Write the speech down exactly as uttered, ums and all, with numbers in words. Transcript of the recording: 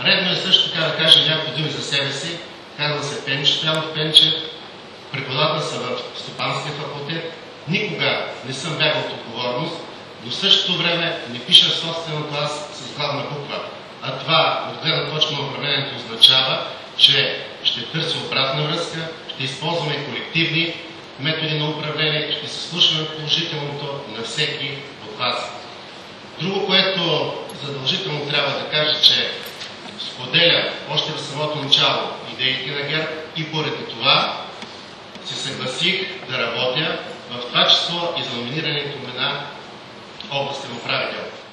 Редно е също така да кажа някои думи за себе си. Казвам се Пенчо Стоянов Пенчев, преподавател съм в Стопанския факултет. Никога не съм бягал от отговорност, но в същото време не пиша собственото аз с главна буква. А това, от гледна точка на управлението, означава, че ще търся обратна връзка, ще използваме колективни методи на управление, ще се слушаме положителното на всеки от вас. Друго, което задължително трябва да кажа, че споделя още в самото начало идеите на ГЕРБ и поради това се съгласих да работя в това число и за номинирането на областен управител.